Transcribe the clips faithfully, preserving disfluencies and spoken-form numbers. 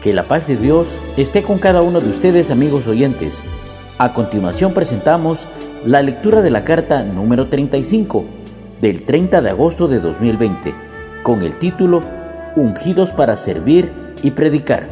Que la paz de Dios esté con cada uno de ustedes, amigos oyentes. A continuación presentamos la lectura de la carta número treinta y cinco del treinta de agosto de dos mil veinte, con el título Ungidos para servir y predicar.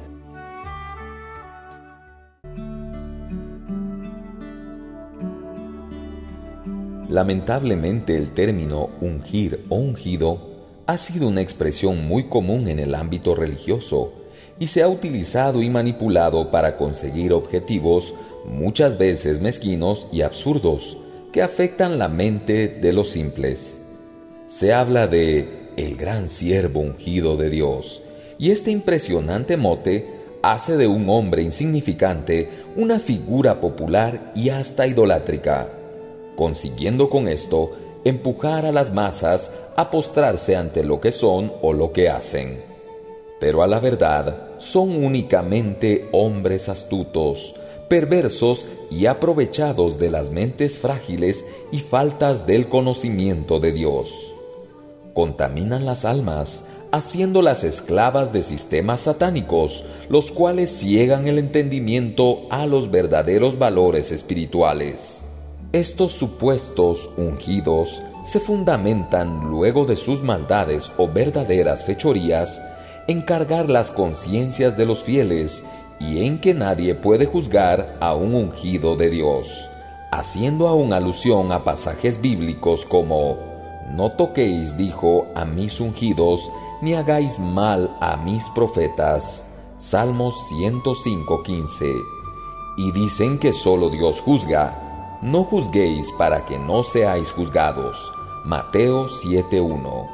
Lamentablemente, el término ungir o ungido ha sido una expresión muy común en el ámbito religioso y se ha utilizado y manipulado para conseguir objetivos muchas veces mezquinos y absurdos que afectan la mente de los simples. Se habla de el gran siervo ungido de Dios, y este impresionante mote hace de un hombre insignificante una figura popular y hasta idolátrica, consiguiendo con esto empujar a las masas a postrarse ante lo que son o lo que hacen. Pero a la verdad son únicamente hombres astutos, perversos y aprovechados de las mentes frágiles y faltas del conocimiento de Dios. Contaminan las almas, haciéndolas esclavas de sistemas satánicos, los cuales ciegan el entendimiento a los verdaderos valores espirituales. Estos supuestos ungidos se fundamentan, luego de sus maldades o verdaderas fechorías, en cargar las conciencias de los fieles y en que nadie puede juzgar a un ungido de Dios, haciendo aún alusión a pasajes bíblicos como «No toquéis, dijo, a mis ungidos, ni hagáis mal a mis profetas». Salmos ciento cinco, quince. Y dicen que solo Dios juzga. «No juzguéis para que no seáis juzgados». Mateo siete, uno.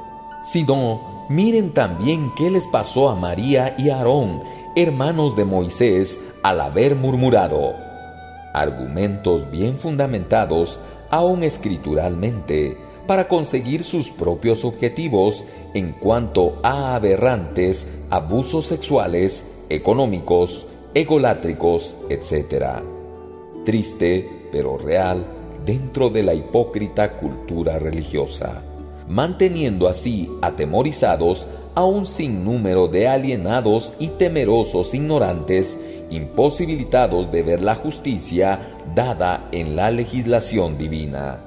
Sino, miren también qué les pasó a María y Aarón, hermanos de Moisés, al haber murmurado. Argumentos bien fundamentados, aún escrituralmente, para conseguir sus propios objetivos en cuanto a aberrantes abusos sexuales, económicos, egolátricos, etcétera. Triste, pero real, dentro de la hipócrita cultura religiosa, manteniendo así atemorizados a un sinnúmero de alienados y temerosos ignorantes, imposibilitados de ver la justicia dada en la legislación divina.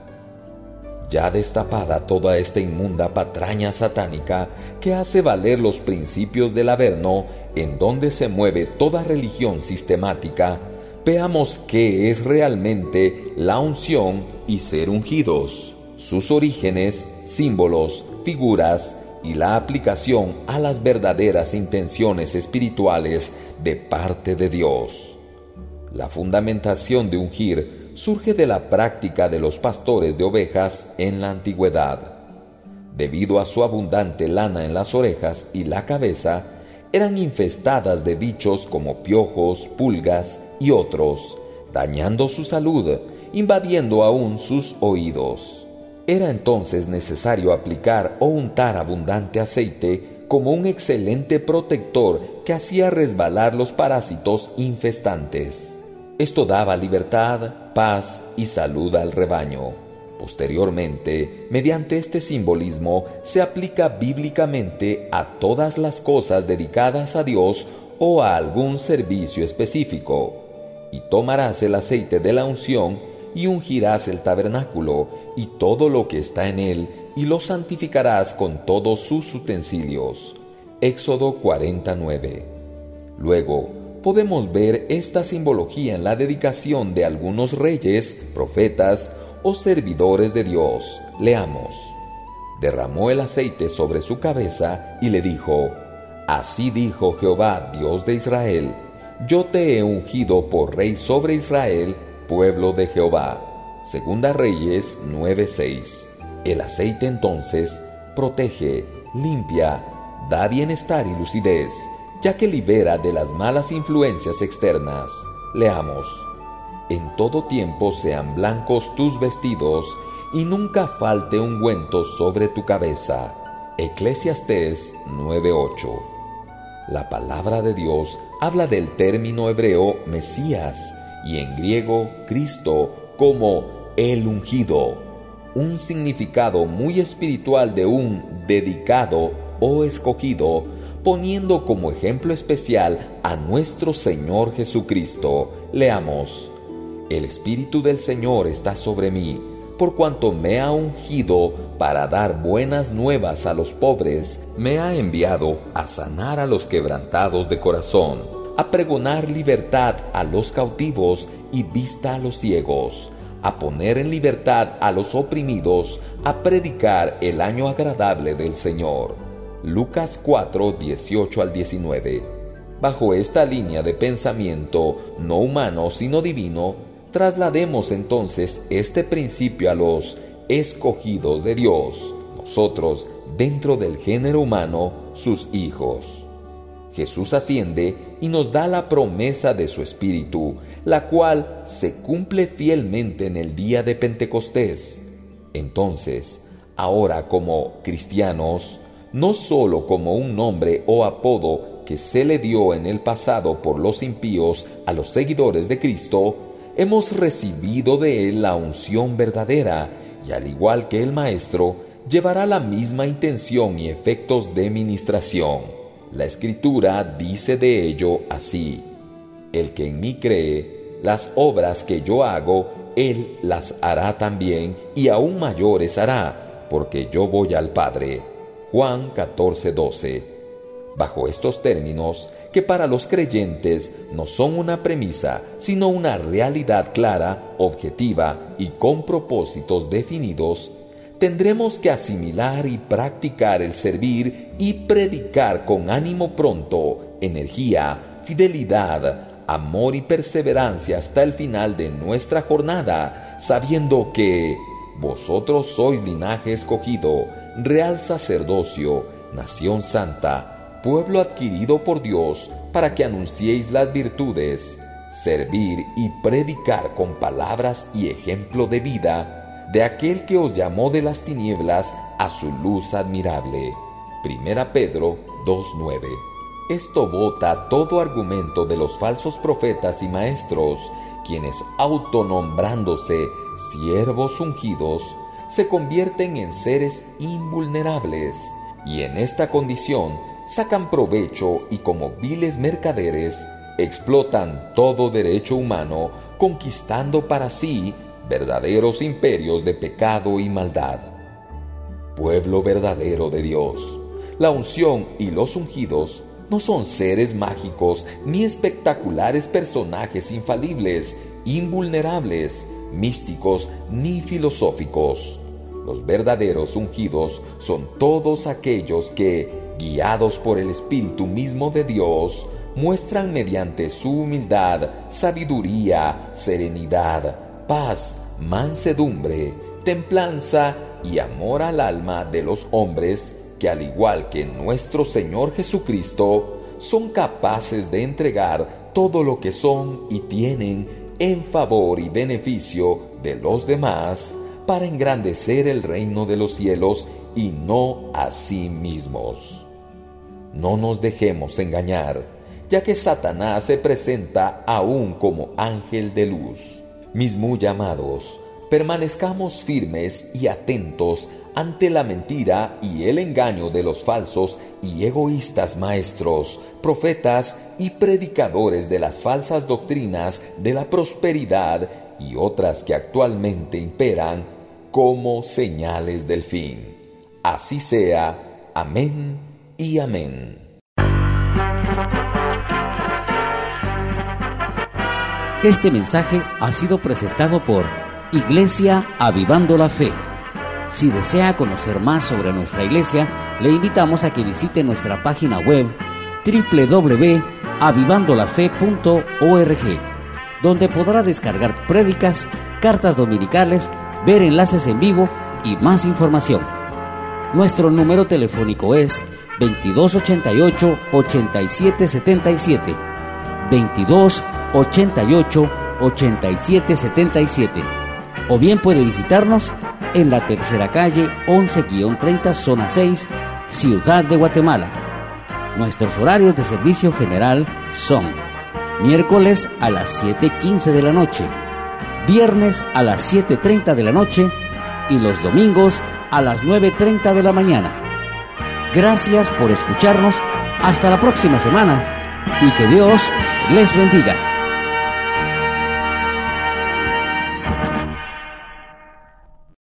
Ya destapada toda esta inmunda patraña satánica que hace valer los principios del Averno, en donde se mueve toda religión sistemática, veamos qué es realmente la unción y ser ungidos, sus orígenes, símbolos, figuras y la aplicación a las verdaderas intenciones espirituales de parte de Dios. La fundamentación de ungir surge de la práctica de los pastores de ovejas en la antigüedad. Debido a su abundante lana en las orejas y la cabeza, eran infestadas de bichos como piojos, pulgas y otros, dañando su salud, invadiendo aún sus oídos. Era entonces necesario aplicar o untar abundante aceite como un excelente protector que hacía resbalar los parásitos infestantes. Esto daba libertad, paz y salud al rebaño. Posteriormente, mediante este simbolismo, se aplica bíblicamente a todas las cosas dedicadas a Dios o a algún servicio específico. Y tomarás el aceite de la unción y ungirás el tabernáculo y todo lo que está en él, y lo santificarás con todos sus utensilios. Éxodo cuarenta, nueve. Luego, podemos ver esta simbología en la dedicación de algunos reyes, profetas o servidores de Dios. Leamos. Derramó el aceite sobre su cabeza y le dijo: Así dijo Jehová, Dios de Israel: Yo te he ungido por rey sobre Israel, pueblo de Jehová. Segunda Reyes nueve, seis. El aceite entonces protege, limpia, da bienestar y lucidez, ya que libera de las malas influencias externas. Leamos. En todo tiempo sean blancos tus vestidos, y nunca falte ungüento sobre tu cabeza. Eclesiastés nueve, ocho. La palabra de Dios habla del término hebreo Mesías, y en griego Cristo, como el ungido, un significado muy espiritual de un dedicado o escogido poniendo como ejemplo especial a nuestro Señor Jesucristo. Leamos: El Espíritu del Señor está sobre mí, por cuanto me ha ungido para dar buenas nuevas a los pobres, me ha enviado a sanar a los quebrantados de corazón, a pregonar libertad a los cautivos y vista a los ciegos, a poner en libertad a los oprimidos, a predicar el año agradable del Señor. Lucas cuatro, dieciocho al diecinueve. Bajo esta línea de pensamiento, no humano sino divino, traslademos entonces este principio a los escogidos de Dios, nosotros dentro del género humano, sus hijos. Jesús asciende y nos da la promesa de su Espíritu, la cual se cumple fielmente en el día de Pentecostés. Entonces, ahora como cristianos, no sólo como un nombre o apodo que se le dio en el pasado por los impíos a los seguidores de Cristo, hemos recibido de Él la unción verdadera, y al igual que el Maestro, llevará la misma intención y efectos de ministración. La Escritura dice de ello así: El que en mí cree, las obras que yo hago, él las hará también, y aún mayores hará, porque yo voy al Padre. Juan catorce, doce. Bajo estos términos, que para los creyentes no son una premisa, sino una realidad clara, objetiva y con propósitos definidos, tendremos que asimilar y practicar el servir y predicar con ánimo pronto, energía, fidelidad, amor y perseverancia hasta el final de nuestra jornada, sabiendo que vosotros sois linaje escogido, real sacerdocio, nación santa, pueblo adquirido por Dios, para que anunciéis las virtudes, servir y predicar con palabras y ejemplo de vida de aquel que os llamó de las tinieblas a su luz admirable. Primera Pedro dos, nueve. Esto bota todo argumento de los falsos profetas y maestros, quienes, autonombrándose siervos ungidos, se convierten en seres invulnerables, y en esta condición sacan provecho y como viles mercaderes explotan todo derecho humano, conquistando para sí verdaderos imperios de pecado y maldad. Pueblo verdadero de Dios, la unción y los ungidos no son seres mágicos ni espectaculares personajes infalibles, invulnerables, místicos ni filosóficos. Los verdaderos ungidos son todos aquellos que, guiados por el Espíritu mismo de Dios, muestran mediante su humildad, sabiduría, serenidad, paz, mansedumbre, templanza y amor al alma de los hombres que, al igual que nuestro Señor Jesucristo, son capaces de entregar todo lo que son y tienen en favor y beneficio de los demás para engrandecer el reino de los cielos y no a sí mismos. No nos dejemos engañar, ya que Satanás se presenta aún como ángel de luz. Mis muy amados, permanezcamos firmes y atentos ante la mentira y el engaño de los falsos y egoístas maestros, profetas y predicadores de las falsas doctrinas de la prosperidad y otras que actualmente imperan como señales del fin. Así sea. Amén y amén. Este mensaje ha sido presentado por Iglesia Avivando la Fe. Si desea conocer más sobre nuestra iglesia, le invitamos a que visite nuestra página web doble u doble u doble u punto avivando la fe punto org, donde podrá descargar prédicas, cartas dominicales, ver enlaces en vivo y más información. Nuestro número telefónico es veintidós ochenta y ocho, ochenta y siete setenta y siete, veintidós ochenta y ocho, ochenta y siete setenta y siete, o bien puede visitarnos en la tercera calle once treinta, zona seis, Ciudad de Guatemala. Nuestros horarios de servicio general son miércoles a las siete quince de la noche, viernes a las siete treinta de la noche y los domingos a las nueve treinta de la mañana. Gracias por escucharnos. Hasta la próxima semana y que Dios les bendiga.